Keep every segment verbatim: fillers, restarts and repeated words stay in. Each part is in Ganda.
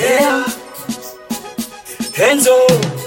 yeah. Enzo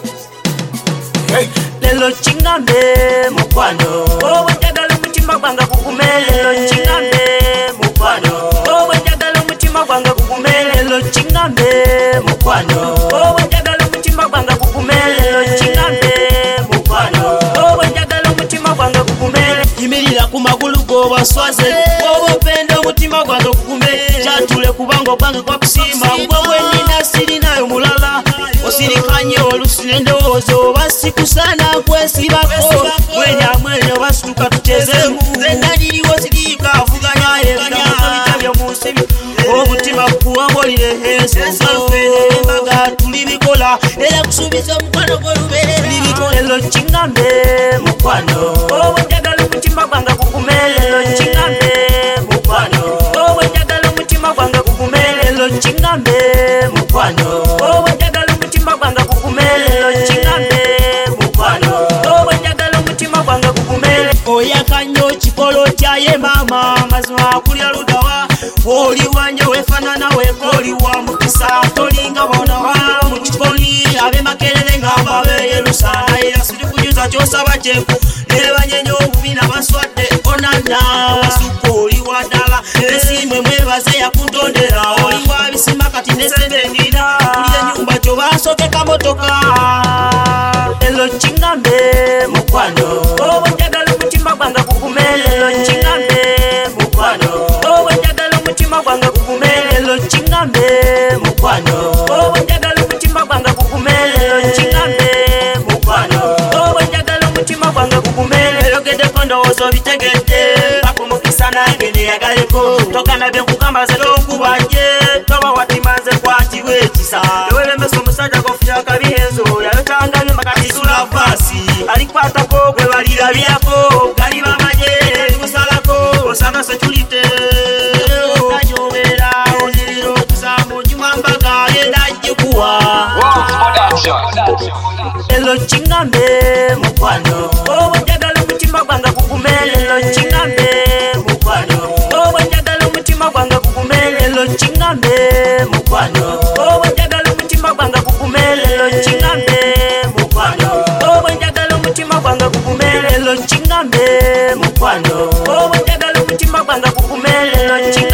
hey. Lelo chingambe mukwano obo njagala mutima gwanga kukumele lelo chingambe mukwano obo njagala mutima gwanga kukumele lelo chingambe mukwano obo njagala mutima gwanga kukumele lelo chingambe mukwano obo njagala mutima gwanga kukumele yimirira ku magulu go baswaze obo pendo mutima gwanga kukumele chatule kubango bange kwa kusima ngobwe nina siri nayo mulala osirikanye olusine ndozo basiku sana kwesibako mwenya mwenya basituka tuchezemu zenaliriwo zirika avuganya ebinabya munsi omutima kuwambolire heso embaga tulibikola era kusubiza mukwano golubere libikolelo chingambe mukwano obo njagala omutima gwanga kukumelelo chingambe mukwano obo njagala omutima gwanga kukumelelo chingambe mukwano obo njagala omutima gwanga kukumelelo chingambe mukwano obo njagala omutima gwanga kukumele oyakanyo chikolo kyaye mama mazima kulya ludawa oli wanje wefanana wekoli wa mukisa tolinga bona wala mukikoli abe makelele ngamba be yelusana era siri kujuza kyosaba kyeku nebanyenyo obubina baswadde onana wasukoli wadala esimwe mwebaze yakutondera oli wabisima kati nesende ndina kuliye nyumba kyo basokeka motoka lelo chingambe mukwano obo njagala omutima gwanga kukumele lelo chingambe mukwano obo njagala omutima gwanga kukumele lelo chingambe mukwano obo njagala omutima gwanga kukumele lelo chingambe mukwano obo njagala omutima gwanga kukumele logede kondowooza obitegedde bakumukisa nange neyagaleko tokana byenkugamba zero okubanje toba watimanze kwatiwe ekisa ewelemesa omusajja gofunya akabihenzo yayotangabye makatisula fasi alikwatako gwe balirabyako gali bamaje kusalako osanga security kanyobera oniriro kuzamu njumambaga endajikuwa elo chingambe mukwano obo njagala omutima gwanga kukumele elo chingambe mukwano obo njagala omutima gwanga kukumele elo chingambe mukwano obo njagala omutima gwanga kukumele elo chingambe mukwano obo njagala omutima gwanga kukumele elo chingambe mukwano obo njagala omutima gwanga kukumele elo chingambe